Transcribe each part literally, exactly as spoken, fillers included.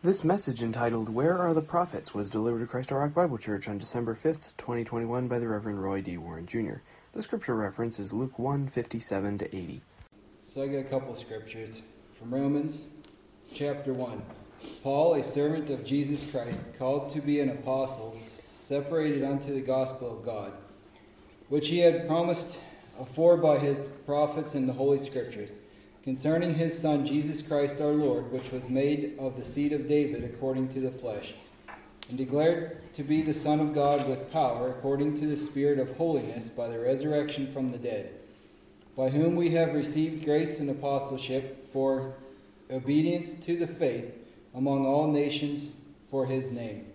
This message, entitled Where Are the Prophets?, was delivered to Christ Our Rock Bible Church on December fifth, twenty twenty-one by the Reverend Roy D. Warren, Junior The scripture reference is Luke one, fifty-seven to eighty. So I got a couple scriptures from Romans chapter one. Paul, a servant of Jesus Christ, called to be an apostle, separated unto the gospel of God, which he had promised afore by his prophets in the Holy Scriptures, concerning his Son Jesus Christ our Lord, which was made of the seed of David according to the flesh, and declared to be the Son of God with power, according to the Spirit of holiness, by the resurrection from the dead, by whom we have received grace and apostleship for obedience to the faith among all nations for his name,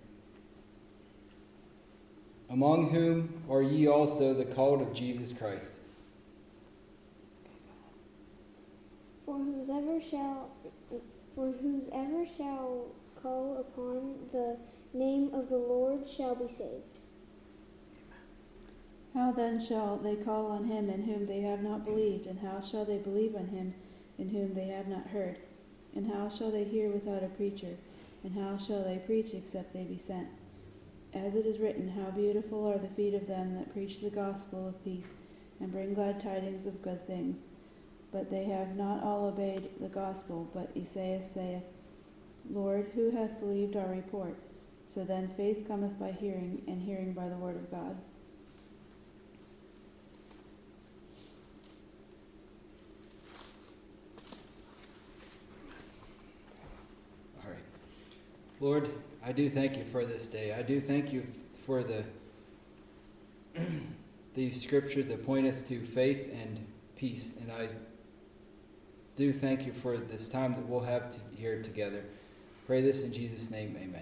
among whom are ye also the called of Jesus Christ. For whosoever shall, for whosoever shall call upon the name of the Lord shall be saved. How then shall they call on him in whom they have not believed? And how shall they believe on him in whom they have not heard? And how shall they hear without a preacher? And how shall they preach except they be sent? As it is written, how beautiful are the feet of them that preach the gospel of peace, and bring glad tidings of good things. But they have not all obeyed the gospel. But Esaias saith, Lord, who hath believed our report? So then faith cometh by hearing, and hearing by the word of God. All right. Lord, I do thank you for this day. I do thank you for the these scriptures that point us to faith and peace. And I do thank you for this time that we'll have to, here together. Pray this in Jesus' name, amen.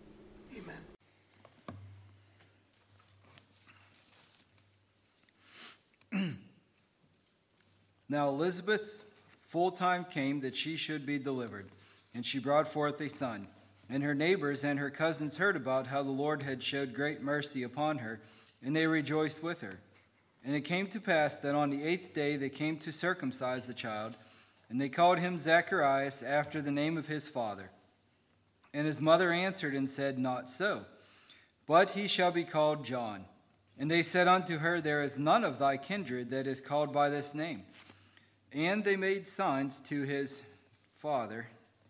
Amen. Now Elizabeth's full time came that she should be delivered, and she brought forth a son. And her neighbors and her cousins heard about how the Lord had showed great mercy upon her, and they rejoiced with her. And it came to pass that on the eighth day they came to circumcise the child, and they called him Zacharias, after the name of his father. And his mother answered and said, Not so, but he shall be called John. And they said unto her, There is none of thy kindred that is called by this name. And they made signs to his father,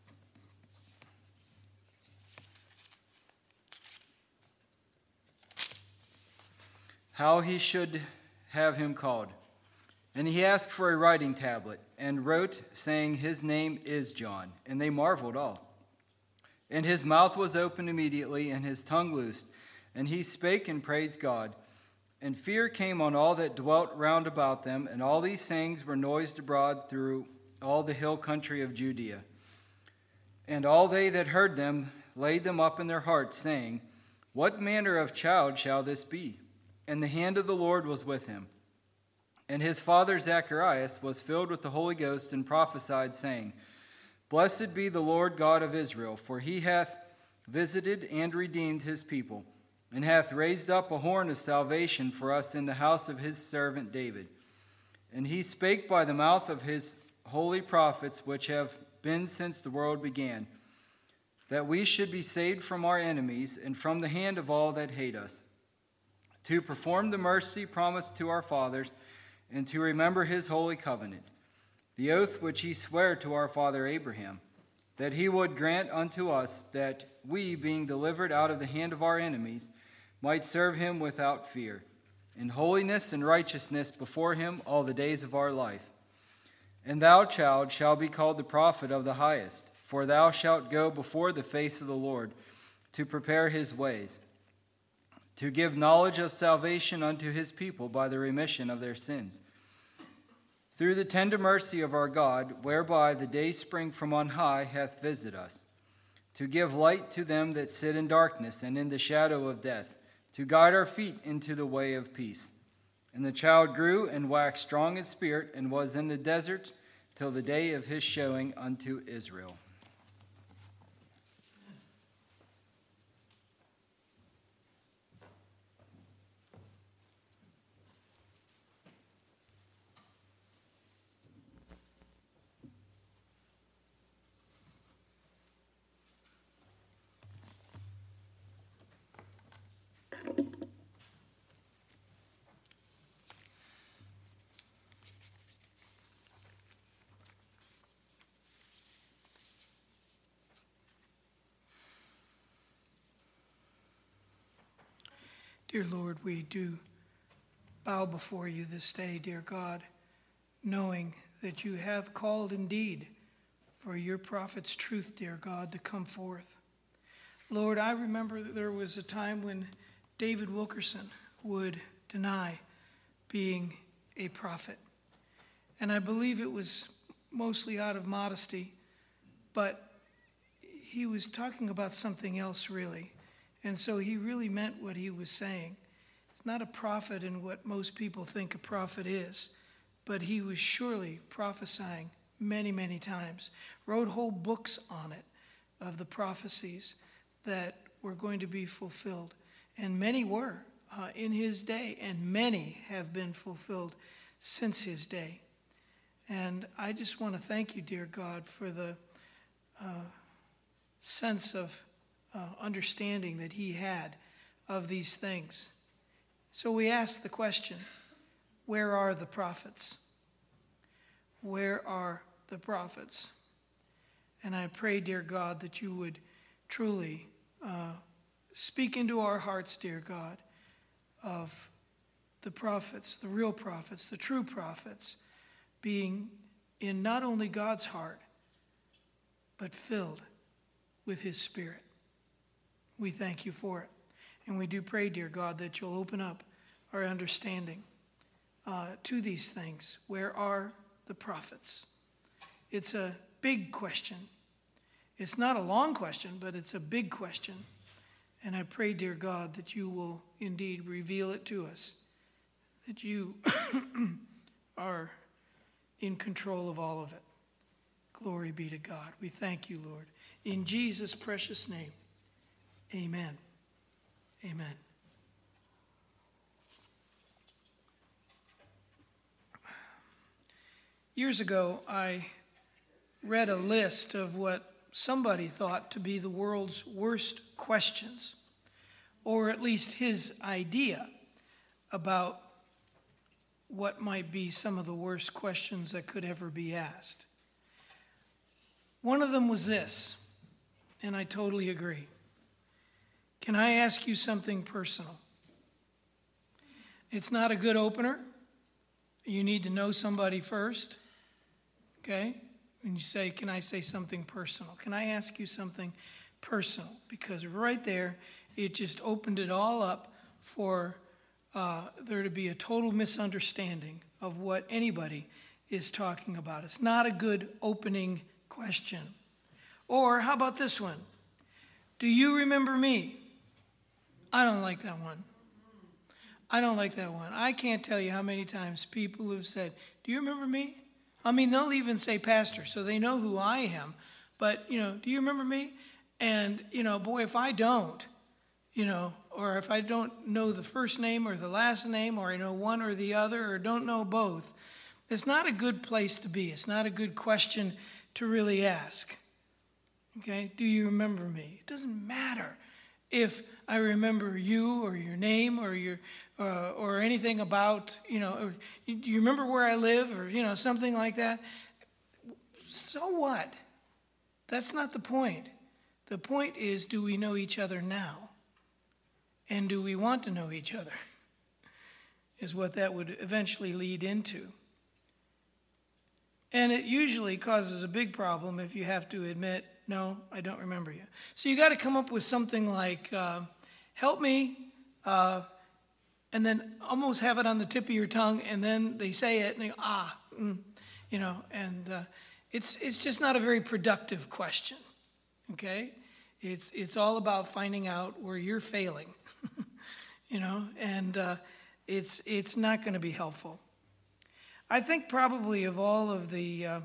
how he should have him called. And he asked for a writing tablet, and wrote, saying, His name is John. And they marveled all. And his mouth was opened immediately, and his tongue loosed. And he spake and praised God. And fear came on all that dwelt round about them, and all these sayings were noised abroad through all the hill country of Judea. And all they that heard them laid them up in their hearts, saying, What manner of child shall this be? And the hand of the Lord was with him. And his father Zacharias was filled with the Holy Ghost, and prophesied, saying, Blessed be the Lord God of Israel, for he hath visited and redeemed his people, and hath raised up a horn of salvation for us in the house of his servant David. And he spake by the mouth of his holy prophets, which have been since the world began, that we should be saved from our enemies, and from the hand of all that hate us, to perform the mercy promised to our fathers, and to remember his holy covenant, the oath which he sware to our father Abraham, that he would grant unto us that we, being delivered out of the hand of our enemies, might serve him without fear, in holiness and righteousness before him all the days of our life. And thou, child, shalt be called the prophet of the highest, for thou shalt go before the face of the Lord, to prepare his ways, to give knowledge of salvation unto his people by the remission of their sins, through the tender mercy of our God, whereby the day spring from on high hath visited us, to give light to them that sit in darkness and in the shadow of death, to guide our feet into the way of peace. And the child grew and waxed strong in spirit, and was in the deserts till the day of his showing unto Israel. Dear Lord, we do bow before you this day, dear God, knowing that you have called indeed for your prophet's truth, dear God, to come forth. Lord, I remember that there was a time when David Wilkerson would deny being a prophet. And I believe it was mostly out of modesty, but he was talking about something else really. And so he really meant what he was saying. He's not a prophet in what most people think a prophet is, but he was surely prophesying many, many times. Wrote whole books on it of the prophecies that were going to be fulfilled. And many were uh, in his day, and many have been fulfilled since his day. And I just want to thank you, dear God, for the uh, sense of uh, understanding that he had of these things. So we ask the question, where are the prophets? Where are the prophets? And I pray, dear God, that you would truly uh, speak into our hearts, dear God, of the prophets, the real prophets, the true prophets, being in not only God's heart, but filled with his Spirit. We thank you for it. And we do pray, dear God, that you'll open up our understanding uh, to these things. Where are the prophets? It's a big question. It's not a long question, but it's a big question. And I pray, dear God, that you will indeed reveal it to us, that you are in control of all of it. Glory be to God. We thank you, Lord. In Jesus' precious name, amen. Amen. Years ago, I read a list of what somebody thought to be the world's worst questions, or at least his idea about what might be some of the worst questions that could ever be asked. One of them was this, and I totally agree. Can I ask you something personal? It's not a good opener. You need to know somebody first, okay? When you say, can I say something personal? Can I ask you something personal? Because right there, it just opened it all up for uh, there to be a total misunderstanding of what anybody is talking about. It's not a good opening question. Or how about this one? Do you remember me? I don't like that one. I don't like that one. I can't tell you how many times people have said, do you remember me? I mean, they'll even say pastor, so they know who I am. But, you know, do you remember me? And, you know, boy, if I don't, you know, or if I don't know the first name or the last name, or I know one or the other, or don't know both, it's not a good place to be. It's not a good question to really ask. Okay? Do you remember me? It doesn't matter if I remember you or your name or your uh, or anything about, you know, or, do you remember where I live or, you know, something like that? So what? That's not the point. The point is, do we know each other now? And do we want to know each other? Is what that would eventually lead into. And it usually causes a big problem if you have to admit, no, I don't remember you. So you got to come up with something like, uh, help me, uh, and then almost have it on the tip of your tongue, and then they say it, and they go, ah, mm, you know, and uh, it's it's just not a very productive question, okay? It's it's all about finding out where you're failing, you know, and uh, it's it's not going to be helpful. I think probably of all of the uh,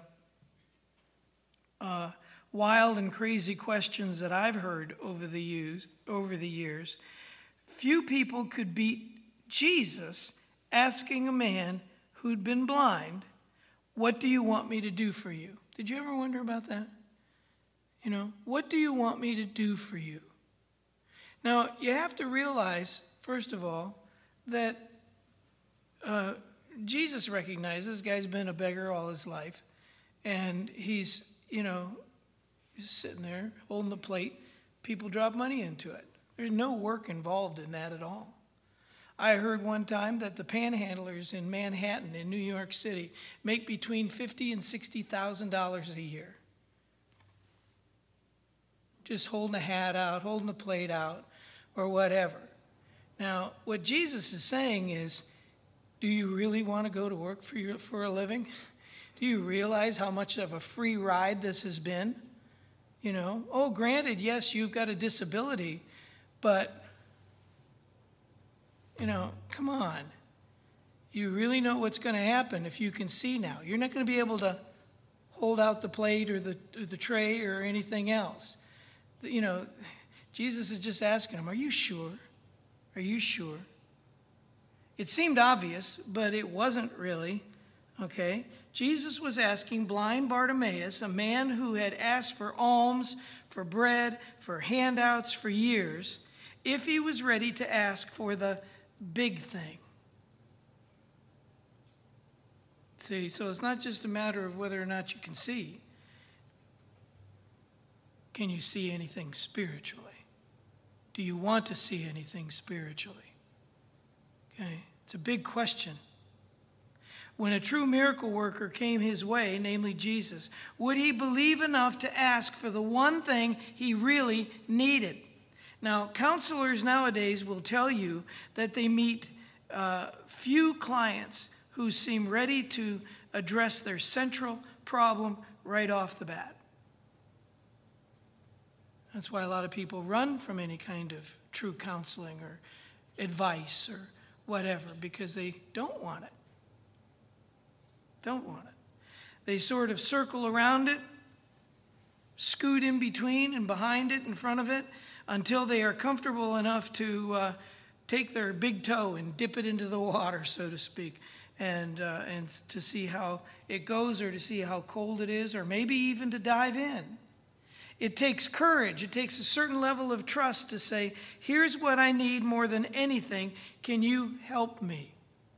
uh, wild and crazy questions that I've heard over the years, over the years, few people could beat Jesus asking a man who'd been blind, "What do you want me to do for you?" Did you ever wonder about that? You know, what do you want me to do for you? Now, you have to realize, first of all, that uh, Jesus recognizes this guy's been a beggar all his life, and he's, you know, he's sitting there holding the plate. People drop money into it. There's no work involved in that at all. I heard one time that the panhandlers in Manhattan, in New York City, make between fifty thousand dollars and sixty thousand dollars a year. Just holding a hat out, holding a plate out, or whatever. Now, what Jesus is saying is, do you really want to go to work for your, for a living? Do you realize how much of a free ride this has been? You know, oh, granted, yes, you've got a disability, but, you know, come on. You really know what's going to happen if you can see now. You're not going to be able to hold out the plate or the, or the tray or anything else. You know, Jesus is just asking him, are you sure? Are you sure? It seemed obvious, but it wasn't really, okay? Jesus was asking blind Bartimaeus, a man who had asked for alms, for bread, for handouts for years, if he was ready to ask for the big thing. See, so it's not just a matter of whether or not you can see. Can you see anything spiritually? Do you want to see anything spiritually? Okay, it's a big question. When a true miracle worker came his way, namely Jesus, would he believe enough to ask for the one thing he really needed? Now, counselors nowadays will tell you that they meet uh, few clients who seem ready to address their central problem right off the bat. That's why a lot of people run from any kind of true counseling or advice or whatever, because they don't want it. Don't want it. They sort of circle around it, scoot in between and behind it, in front of it, until they are comfortable enough to uh, take their big toe and dip it into the water, so to speak, and uh, and to see how it goes, or to see how cold it is, or maybe even to dive in. It takes courage. It takes a certain level of trust to say, here's what I need more than anything. Can you help me?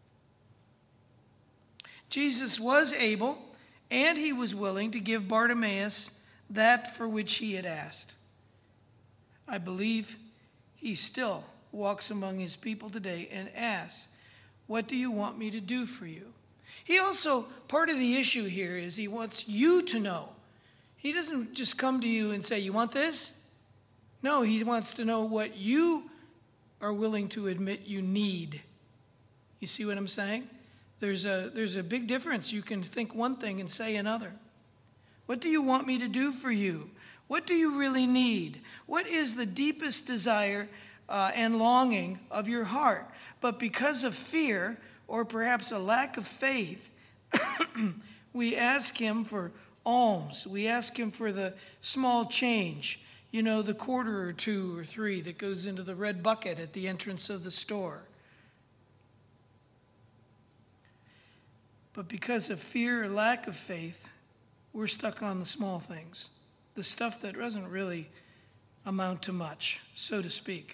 Jesus was able and he was willing to give Bartimaeus that for which he had asked. I believe he still walks among his people today and asks, what do you want me to do for you? He also, part of the issue here is he wants you to know. He doesn't just come to you and say, you want this? No, he wants to know what you are willing to admit you need. You see what I'm saying? There's a, there's a big difference. You can think one thing and say another. What do you want me to do for you? What do you really need? What is the deepest desire uh, and longing of your heart? But because of fear, or perhaps a lack of faith, we ask him for alms. We ask him for the small change, you know, the quarter or two or three that goes into the red bucket at the entrance of the store. But because of fear or lack of faith, we're stuck on the small things, the stuff that doesn't really amount to much, so to speak.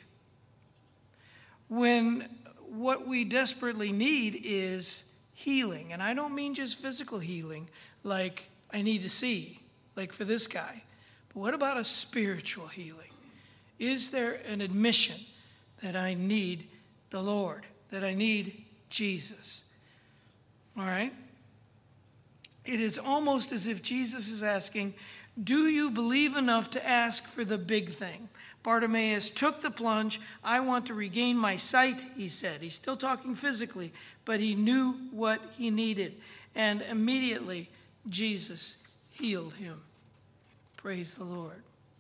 When what we desperately need is healing, and I don't mean just physical healing, like I need to see, like for this guy. But what about a spiritual healing? Is there an admission that I need the Lord, that I need Jesus? All right? It is almost as if Jesus is asking, do you believe enough to ask for the big thing? Bartimaeus took the plunge. I want to regain my sight, he said. He's still talking physically, but he knew what he needed. And immediately, Jesus healed him. Praise the Lord.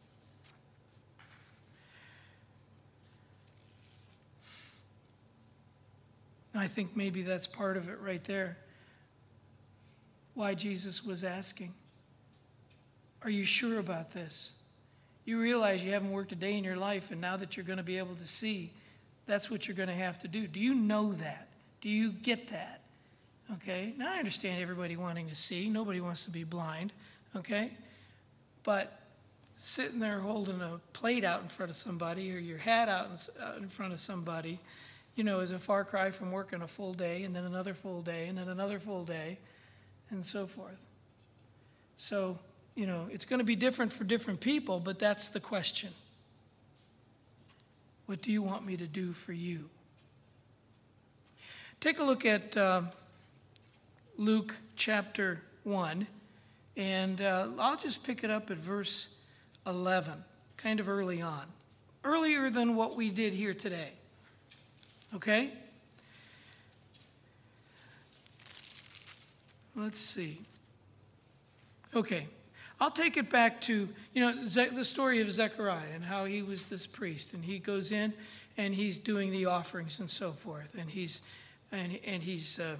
I think maybe that's part of it right there. Why Jesus was asking, are you sure about this? You realize you haven't worked a day in your life, and now that you're going to be able to see, that's what you're going to have to do. Do you know that? Do you get that? Okay? Now I understand everybody wanting to see. Nobody wants to be blind. Okay? But sitting there holding a plate out in front of somebody, or your hat out in front of somebody, you know, is a far cry from working a full day, and then another full day, and then another full day, and so forth. So, you know, it's going to be different for different people, but that's the question. What do you want me to do for you? take a look at uh, Luke chapter one, and uh, I'll just pick it up at verse eleven, kind of early on, earlier than what we did here today. Okay? Let's see. Okay. I'll take it back to, you know, Ze- the story of Zechariah and how he was this priest, and he goes in and he's doing the offerings and so forth, and he's and and he's uh,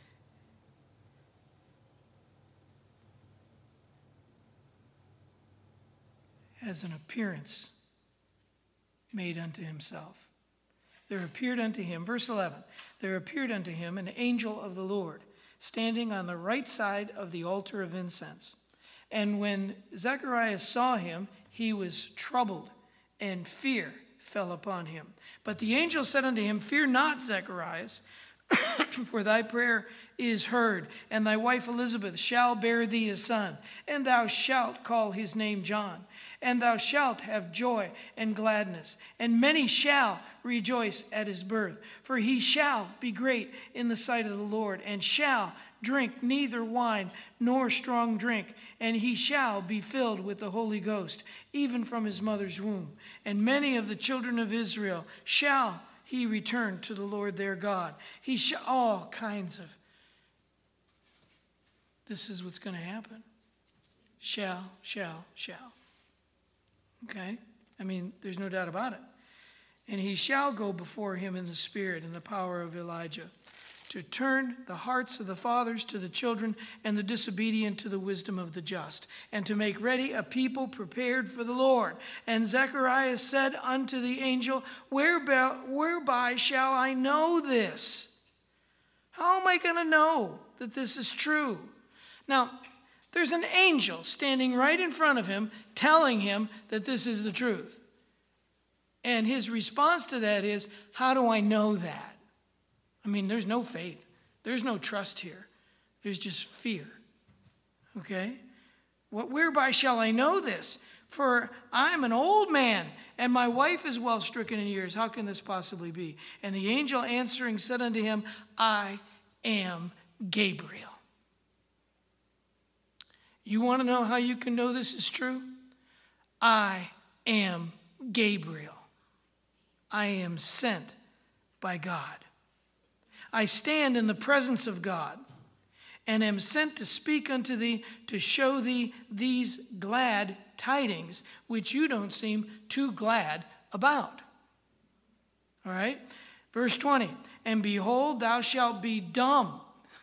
has an appearance made unto himself. There appeared unto him, verse eleven, there appeared unto him an angel of the Lord, standing on the right side of the altar of incense. And when Zechariah saw him, he was troubled, and fear fell upon him. But the angel said unto him, Fear not, Zacharias, for thy prayer is heard, and thy wife Elizabeth shall bear thee a son, and thou shalt call his name John. And thou shalt have joy and gladness, and many shall rejoice at his birth. For he shall be great in the sight of the Lord, and shall drink neither wine nor strong drink, and he shall be filled with the Holy Ghost, even from his mother's womb. And many of the children of Israel shall he return to the Lord their God. He shall, all kinds of, this is what's going to happen. Shall, shall, shall. Okay? I mean, there's no doubt about it. And he shall go before him in the spirit and the power of Elijah, to turn the hearts of the fathers to the children, and the disobedient to the wisdom of the just, and to make ready a people prepared for the Lord. And Zechariah said unto the angel, Whereby, whereby shall I know this? How am I going to know that this is true? Now, there's an angel standing right in front of him, telling him that this is the truth. And his response to that is, how do I know that? I mean, there's no faith. There's no trust here. There's just fear. Okay? What, whereby shall I know this? For I'm an old man, and my wife is well stricken in years. How can this possibly be? And the angel answering said unto him, I am Gabriel. You want to know how you can know this is true? I am Gabriel. I am sent by God. I stand in the presence of God, and am sent to speak unto thee, to show thee these glad tidings, which you don't seem too glad about. All right? Verse twenty, and behold, thou shalt be dumb.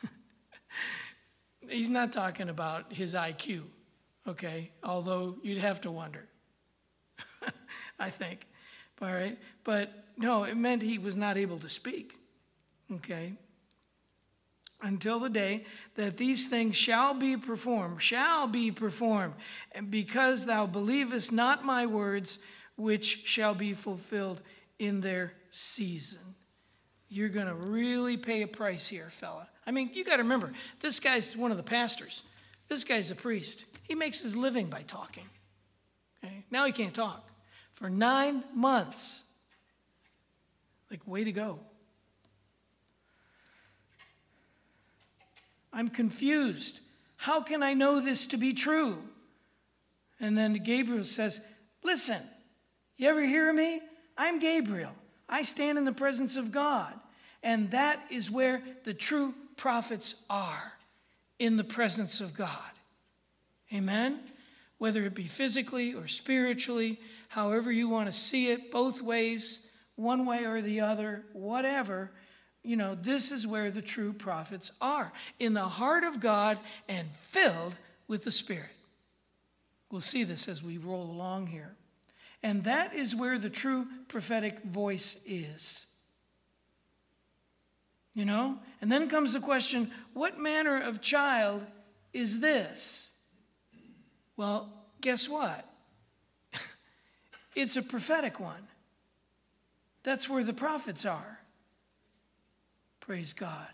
He's not talking about his I Q, okay? Although you'd have to wonder, I think. All right? But no, it meant he was not able to speak. Okay, until the day that these things shall be performed, shall be performed, and because thou believest not my words, which shall be fulfilled in their season. You're going to really pay a price here, fella. I mean, you got to remember, this guy's one of the pastors. This guy's a priest. He makes his living by talking. Okay, now he can't talk. For nine months. Like, way to go. I'm confused. How can I know this to be true? And then Gabriel says, listen, you ever hear of me? I'm Gabriel. I stand in the presence of God. And that is where the true prophets are, in the presence of God. Amen? Whether it be physically or spiritually, however you want to see it, both ways, one way or the other, whatever. You know, this is where the true prophets are, in the heart of God and filled with the Spirit. We'll see this as we roll along here. And that is where the true prophetic voice is. You know? And then comes the question, what manner of child is this? Well, guess what? It's a prophetic one. That's where the prophets are. Praise God.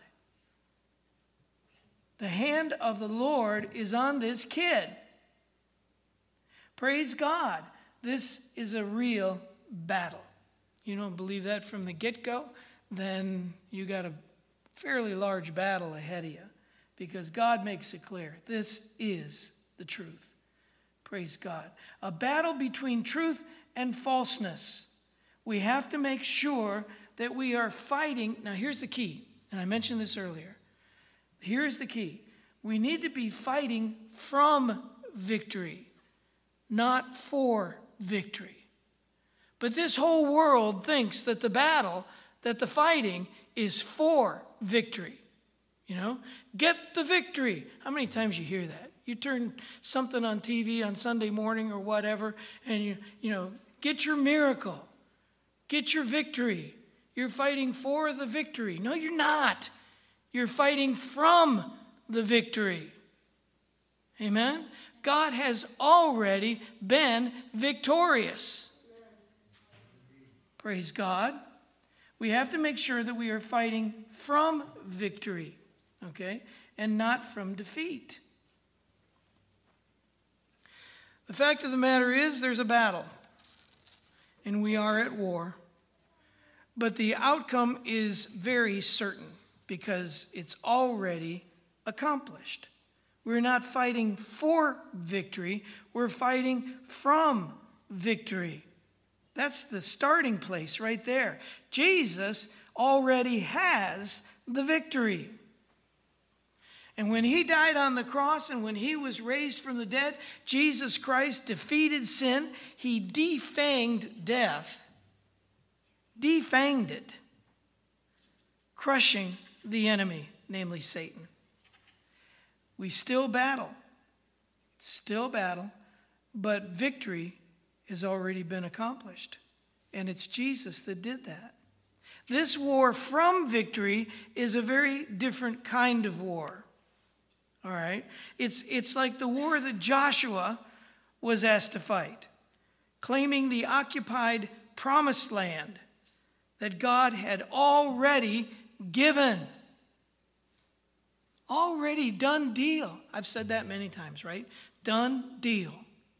The hand of the Lord is on this kid. Praise God. This is a real battle. You don't believe that from the get-go? Then you got to fairly large battle ahead of you, because God makes it clear this is the truth. Praise God. A battle between truth and falseness. We have to make sure that we are fighting. Now here's the key, and I mentioned this earlier. Here's the key. We need to be fighting from victory, not for victory. But this whole world thinks that the battle, that the fighting is for victory. You know, get the victory. How many times you hear that? You turn something on T V on Sunday morning or whatever, and you, you know, get your miracle. Get your victory. You're fighting for the victory. No, you're not. You're fighting from the victory. Amen? God has already been victorious. Praise God. We have to make sure that we are fighting from victory, okay, and not from defeat. The fact of the matter is there's a battle, and we are at war. But the outcome is very certain because it's already accomplished. We're not fighting for victory. We're fighting from victory. That's the starting place right there. Jesus already has the victory. And when he died on the cross and when he was raised from the dead, Jesus Christ defeated sin. He defanged death. Defanged it. Crushing the enemy, namely Satan. We still battle. Still battle. But victory has already been accomplished. And it's Jesus that did that. This war from victory is a very different kind of war. All right? It's, it's like the war that Joshua was asked to fight, claiming the occupied promised land that God had already given. Already done deal. I've said that many times, right? Done deal.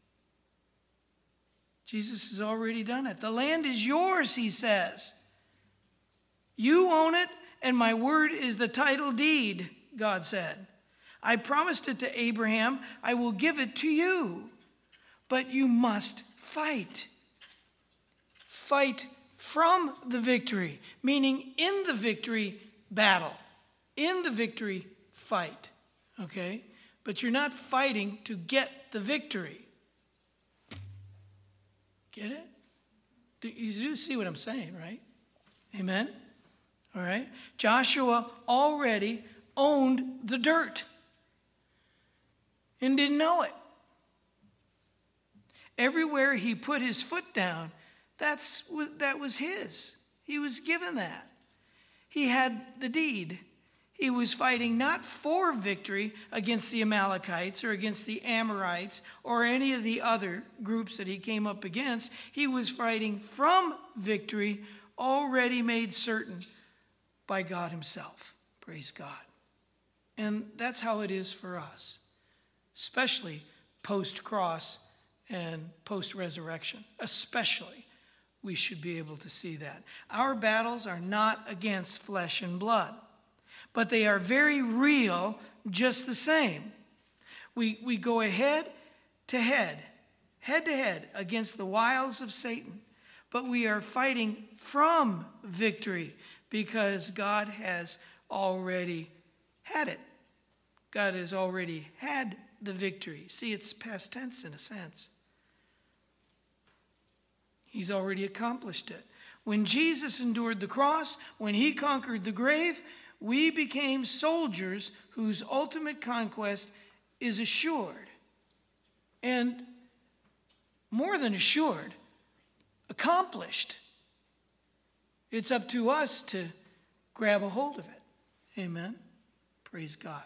Jesus has already done it. The land is yours, he says. You own it, and my word is the title deed, God said. I promised it to Abraham. I will give it to you. But you must fight. Fight from the victory, meaning in the victory, battle. In the victory, fight. Okay? But you're not fighting to get the victory. Get it? You do see what I'm saying, right? Amen? All right? Joshua already owned the dirt and didn't know it. Everywhere he put his foot down, that's that was his. He was given that. He had the deed. He was fighting not for victory against the Amalekites or against the Amorites or any of the other groups that he came up against. He was fighting from victory already made certain by God himself. Praise God. And that's how it is for us, especially post-cross and post-resurrection. Especially, we should be able to see that. Our battles are not against flesh and blood, but they are very real just the same. We, we go ahead to head, head to head against the wiles of Satan, but we are fighting from victory because God has already had it. God has already had the victory. See, it's past tense in a sense. He's already accomplished it. When Jesus endured the cross, when he conquered the grave, we became soldiers whose ultimate conquest is assured. And more than assured, accomplished. It's up to us to grab a hold of it. Amen. Praise God.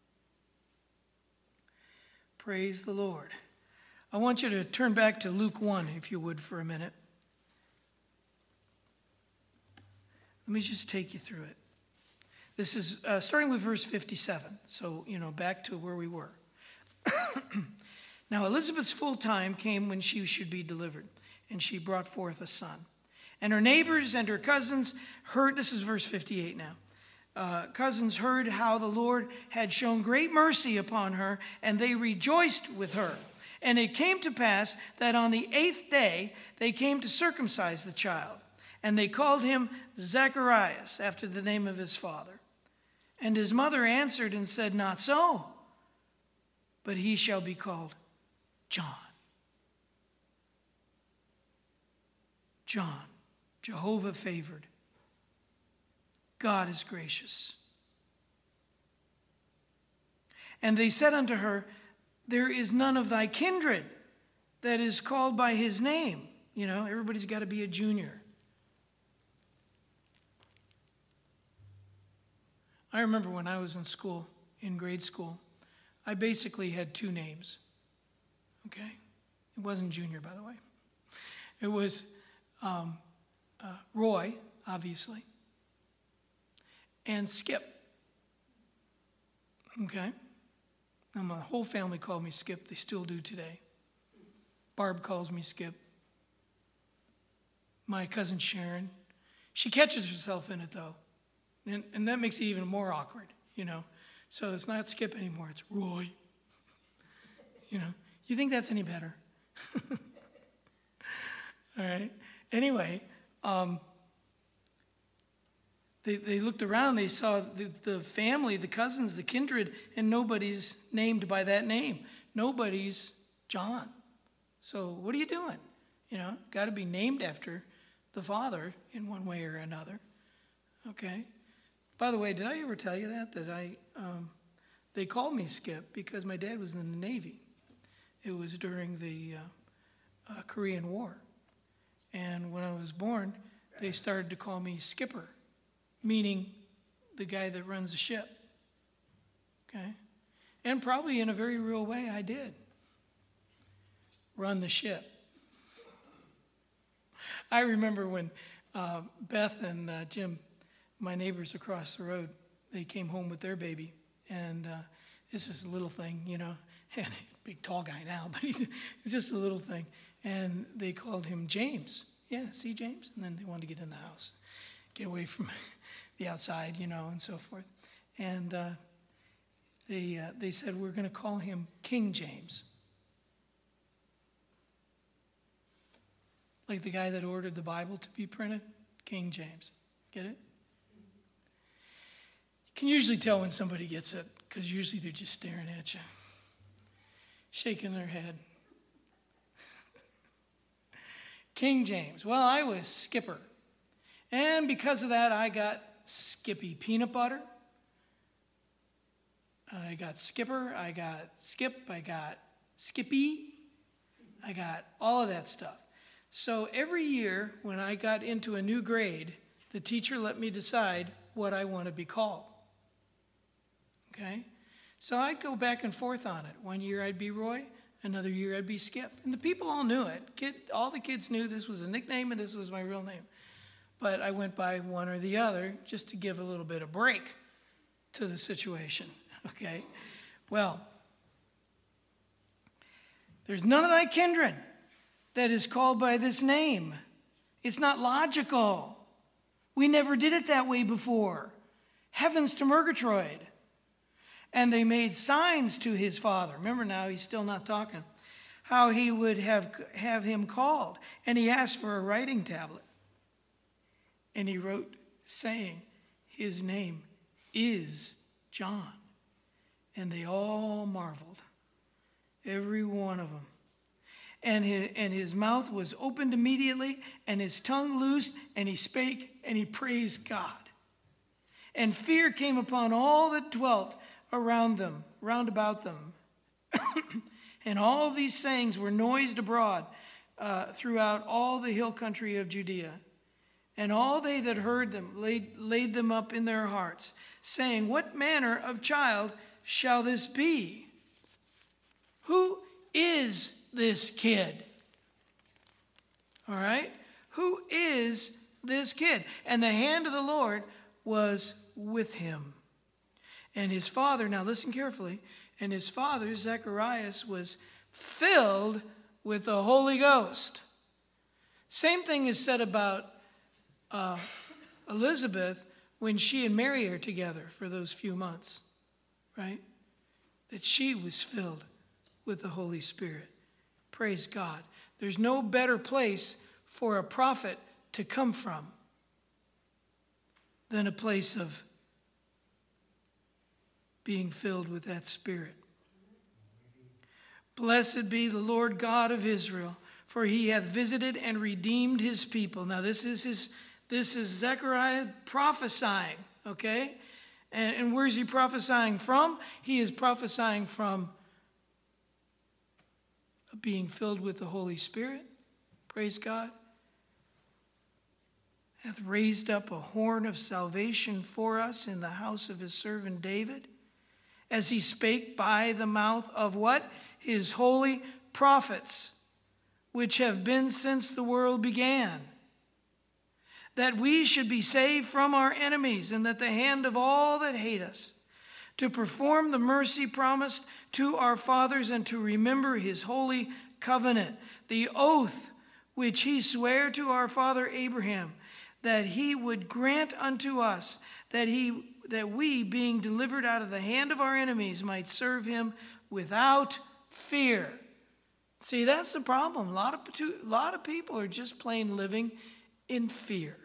Praise the Lord. I want you to turn back to Luke one, if you would, for a minute. Let me just take you through it. This is uh, starting with verse fifty-seven. So, you know, back to where we were. Now, Elizabeth's full time came when she should be delivered, and she brought forth a son. And her neighbors and her cousins heard, this is verse fifty-eight now. uh, cousins heard how the Lord had shown great mercy upon her, and they rejoiced with her. And it came to pass that on the eighth day they came to circumcise the child, and they called him Zacharias, after the name of his father. And his mother answered and said, Not so, but he shall be called John. John, Jehovah favored. God is gracious. And they said unto her, There is none of thy kindred that is called by his name. You know, everybody's got to be a junior. I remember when I was in school, in grade school, I basically had two names. Okay? It wasn't junior, by the way. It was um, uh, Roy, obviously, and Skip. Okay? And my whole family called me Skip. They still do today. Barb calls me Skip. My cousin Sharon. She catches herself in it, though. And, and that makes it even more awkward, you know. So it's not Skip anymore. It's Roy. You know. You think that's any better? All right. Anyway, um, they, they looked around. They saw the, the family, the cousins, the kindred, and nobody's named by that name. Nobody's John. So what are you doing? You know, got to be named after the father in one way or another. Okay. By the way, did I ever tell you that? That I, um, they called me Skip because my dad was in the Navy. It was during the uh, uh, Korean War. And when I was born, they started to call me Skipper, meaning the guy that runs the ship. Okay? And probably in a very real way, I did run the ship. I remember when uh, Beth and uh, Jim, my neighbors across the road, they came home with their baby. And uh, this is a little thing, you know. And big tall guy now, but he's just a little thing. And they called him James. Yeah, see James? And then they wanted to get in the house, get away from the outside, you know, and so forth. And uh, they uh, they said, we're going to call him King James. Like the guy that ordered the Bible to be printed, King James. Get it? You can usually tell when somebody gets it, because usually they're just staring at you, shaking their head. King James. Well, I was Skipper. And because of that, I got Skippy peanut butter. I got Skipper. I got Skip. I got Skippy. I got all of that stuff. So every year when I got into a new grade, the teacher let me decide what I want to be called. Okay? So I'd go back and forth on it. One year I'd be Roy. Another year I'd be Skip. And the people all knew it. Kid, all the kids knew this was a nickname and this was my real name. But I went by one or the other just to give a little bit of break to the situation. Okay? Well, there's none of thy kindred that is called by this name. It's not logical. We never did it that way before. Heavens to Murgatroyd. And they made signs to his father. Remember now, he's still not talking. How he would have, have him called. And he asked for a writing tablet. And he wrote, saying, his name is John. And they all marveled. Every one of them. And his, and his mouth was opened immediately, and his tongue loosed, and he spake, and he praised God. And fear came upon all that dwelt around them, round about them. And all these sayings were noised abroad uh, throughout all the hill country of Judea. And all they that heard them laid, laid them up in their hearts, saying, what manner of child shall this be? Who is this kid? All right? Who is this kid? And the hand of the Lord was with him. And his father, now listen carefully, and his father, Zacharias, was filled with the Holy Ghost. Same thing is said about uh, Elizabeth when she and Mary are together for those few months, right? That she was filled with the Holy Spirit. Praise God. There's no better place for a prophet to come from than a place of being filled with that Spirit. Blessed be the Lord God of Israel, for he hath visited and redeemed his people. Now this is his this is Zechariah prophesying, okay? And, and where's he prophesying from? He is prophesying from being filled with the Holy Spirit. Praise God. Hath raised up a horn of salvation for us in the house of his servant David, as he spake by the mouth of what? His holy prophets, which have been since the world began, that we should be saved from our enemies, and that the hand of all that hate us, to perform the mercy promised to our fathers, and to remember his holy covenant, the oath which he sware to our father Abraham, that he would grant unto us that he that we, being delivered out of the hand of our enemies, might serve him without fear. See, that's the problem. A lot of, a lot of people are just plain living in fear.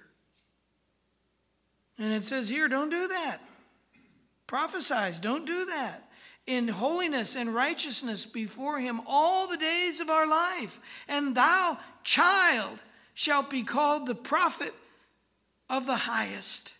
And it says here, don't do that. Prophesize, don't do that. In holiness and righteousness before him all the days of our life. And thou, child, shalt be called the prophet of the highest.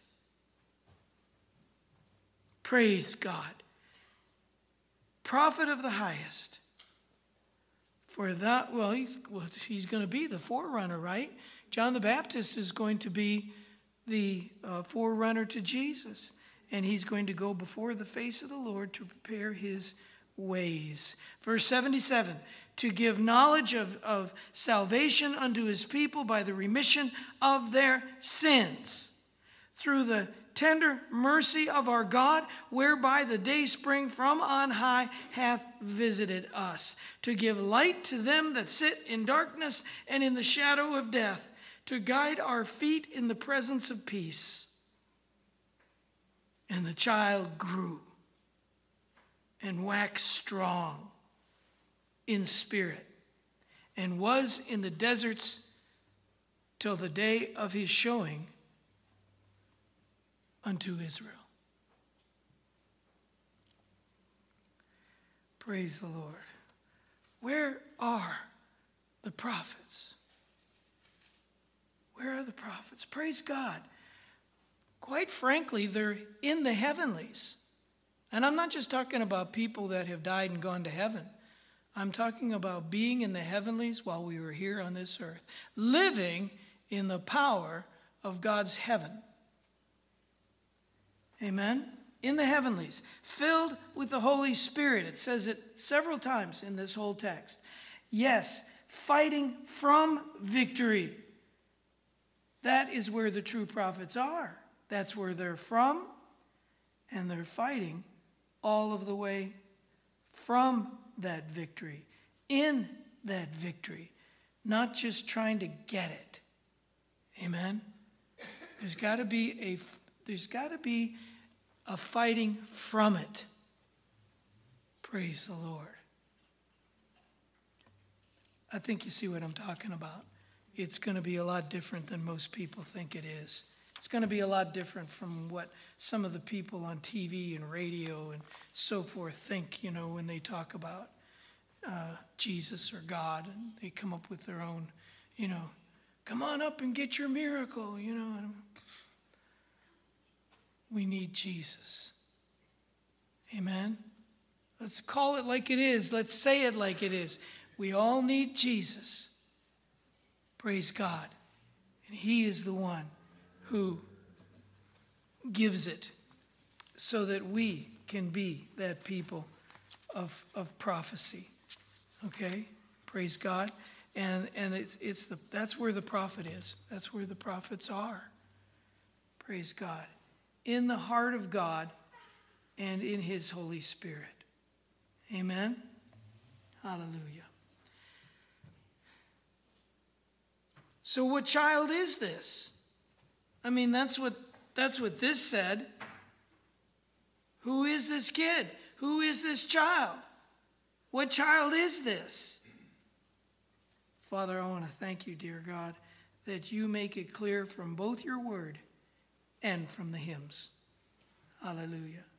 Praise God. Prophet of the highest. For that, well, he's, well, he's going to be the forerunner, right? John the Baptist is going to be the uh, forerunner to Jesus. And he's going to go before the face of the Lord to prepare his ways. Verse seventy-seven, to give knowledge of, of salvation unto his people by the remission of their sins, through the tender mercy of our God, whereby the dayspring from on high hath visited us, to give light to them that sit in darkness and in the shadow of death, to guide our feet in the presence of peace. And the child grew and waxed strong in spirit, and was in the deserts till the day of his showing unto Israel. Praise the Lord. Where are the prophets? Where are the prophets? Praise God. Quite frankly, they're in the heavenlies. And I'm not just talking about people that have died and gone to heaven. I'm talking about being in the heavenlies while we were here on this earth, living in the power of God's heaven. Amen? In the heavenlies, filled with the Holy Spirit. It says it several times in this whole text. Yes, fighting from victory. That is where the true prophets are. That's where they're from, and they're fighting all of the way from that victory, in that victory, not just trying to get it. Amen? There's got to be a there's got to be a fighting from it. Praise the Lord. I think you see what I'm talking about. It's going to be a lot different than most people think it is. It's going to be a lot different from what some of the people on T V and radio and so forth think, you know, when they talk about uh, Jesus or God, and they come up with their own, you know, come on up and get your miracle, you know. And we need Jesus. Amen? Let's call it like it is. Let's say it like it is. We all need Jesus. Praise God. And he is the one who gives it so that we can be that people of, of prophecy. Okay? Praise God. And and it's it's the that's where the prophet is. That's where the prophets are. Praise God. In the heart of God and in his Holy Spirit. Amen? Hallelujah. So what child is this? I mean, that's what That's what this said. Who is this kid? Who is this child? What child is this? Father, I want to thank you, dear God, that you make it clear from both your word and from the hymns. Hallelujah.